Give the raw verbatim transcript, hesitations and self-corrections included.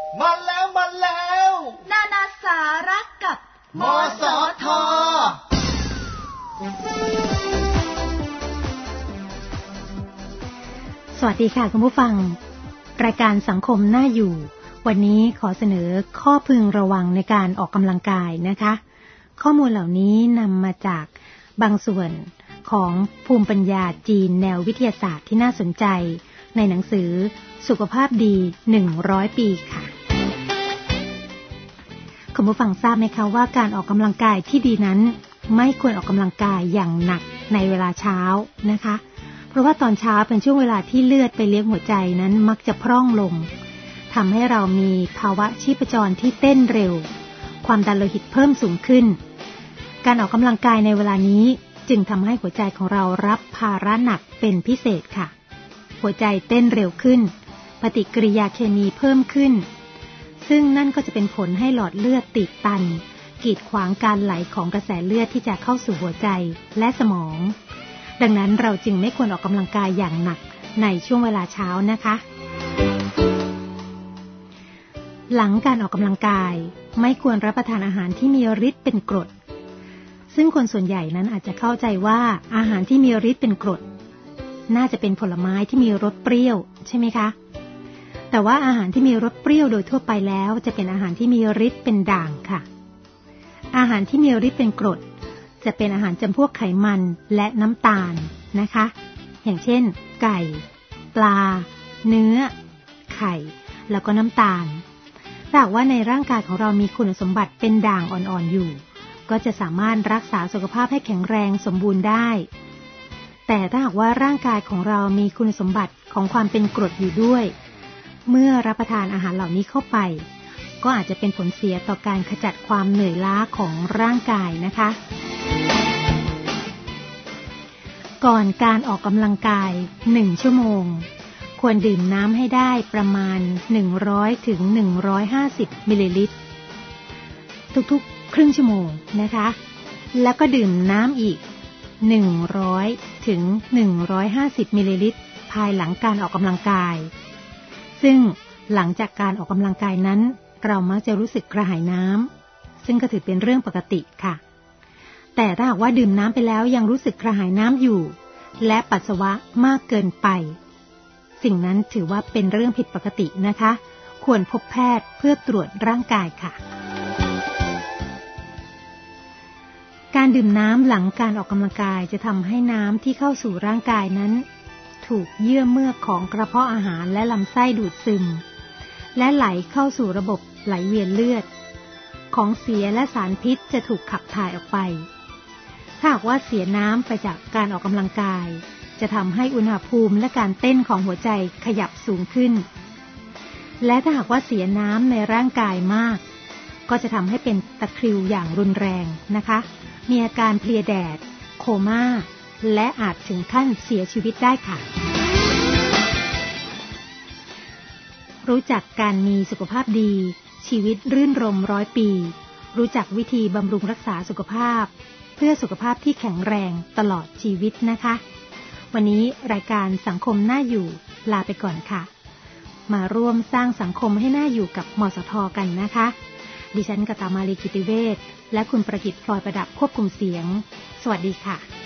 มาแล้วมาแล้วนานาสาระกับมสทสวัสดีค่ะคุณผู้ฟังรายการสังคมน่าอยู่วันนี้ขอเสนอข้อพึงระวังในการออกกำลังกายนะคะข้อมูลเหล่านี้นำมาจากบางส่วนของภูมิปัญญาจีนแนววิทยาศาสตร์ที่น่าสนใจในหนังสือสุขภาพดีหนึ่งร้อยปีค่ะคุณผู้ฟังทราบไหมคะว่าการออกกำลังกายที่ดีนั้นไม่ควรออกกำลังกายอย่างหนักในเวลาเช้านะคะเพราะว่าตอนเช้าเป็นช่วงเวลาที่เลือดไปเลี้ยงหัวใจนั้นมักจะพร่องลงทำให้เรามีภาวะชีพจรที่เต้นเร็วความดันโลหิตเพิ่มสูงขึ้นการออกกำลังกายในเวลานี้จึงทำให้หัวใจของเรารับภาระหนักเป็นพิเศษค่ะหัวใจเต้นเร็วขึ้นปฏิกิริยาเคมีเพิ่มขึ้นซึ่งนั่นก็จะเป็นผลให้หลอดเลือดตีบตันกีดขวางการไหลของกระแสเลือดที่จะเข้าสู่หัวใจและสมองดังนั้นเราจึงไม่ควรออกกำลังกายอย่างหนักในช่วงเวลาเช้านะคะหลังการออกกำลังกายไม่ควรรับประทานอาหารที่มีฤทธิ์เป็นกรดซึ่งคนส่วนใหญ่นั้นอาจจะเข้าใจว่าอาหารที่มีฤทธิ์เป็นกรดน่าจะเป็นผลไม้ที่มีรสเปรี้ยวใช่ไหมคะแต่ว่าอาหารที่มีรสเปรี้ยวโดยทั่วไปแล้วจะเป็นอาหารที่มีฤทธิ์เป็นด่างค่ะอาหารที่มีฤทธิ์เป็นกรดจะเป็นอาหารจำพวกไขมันและน้ำตาลนะคะอย่างเช่นไก่ปลาเนื้อไข่แล้วก็น้ำตาลถ้าหากว่าในร่างกายของเรามีคุณสมบัติเป็นด่างอ่อนๆอยู่ก็จะสามารถรักษาสุขภาพให้แข็งแรงสมบูรณ์ได้แต่ถ้าหากว่าร่างกายของเรามีคุณสมบัติของความเป็นกรดอยู่ด้วยเมื่อรับประทานอาหารเหล่านี้เข้าไปก็อาจจะเป็นผลเสียต่อการขจัดความเหนื่อยล้าของร่างกายนะคะก่อนการออกกำลังกายหนึ่งชั่วโมงควรดื่มน้ำให้ได้ประมาณหนึ่งร้อยถึงหนึ่งร้อยห้าสิบมิลลิลิตรทุกๆครึ่งชั่วโมงนะคะแล้วก็ดื่มน้ำอีกหนึ่งร้อยถึงหนึ่งร้อยห้าสิบมิลลิลิตรภายหลังการออกกำลังกายซึ่งหลังจากการออกกำลังกายนั้นเรามักจะรู้สึกกระหายน้ำซึ่งก็ถือเป็นเรื่องปกติค่ะแต่ถ้าหากว่าดื่มน้ำไปแล้วยังรู้สึกกระหายน้ำอยู่และปัสสาวะมากเกินไปสิ่งนั้นถือว่าเป็นเรื่องผิดปกตินะคะควรพบแพทย์เพื่อตรวจร่างกายค่ะการดื่มน้ำหลังการออกกำลังกายจะทำให้น้ำที่เข้าสู่ร่างกายนั้นถูกเยื่อเมือกของกระเพาะอาหารและลำไส้ดูดซึมและไหลเข้าสู่ระบบไหลเวียนเลือดของเสียและสารพิษจะถูกขับถ่ายออกไปถ้าหากว่าเสียน้ำไปจากการออกกำลังกายจะทำให้อุณหภูมิและการเต้นของหัวใจขยับสูงขึ้นและถ้าหากว่าเสียน้ำในร่างกายมากก็จะทำให้เป็นตะคริวอย่างรุนแรงนะคะมีอาการเพลียแดดโคม่าและอาจถึงขั้นเสียชีวิตได้ค่ะรู้จักการมีสุขภาพดีชีวิตรื่นรมร้อยปีรู้จักวิธีบำรุงรักษาสุขภาพเพื่อสุขภาพที่แข็งแรงตลอดชีวิตนะคะวันนี้รายการสังคมน่าอยู่ลาไปก่อนค่ะมาร่วมสร้างสังคมให้น่าอยู่กับมสทกันนะคะดิฉันกตามาลีกิติเวชและคุณประกิตพลอยประดับควบคุมเสียงสวัสดีค่ะ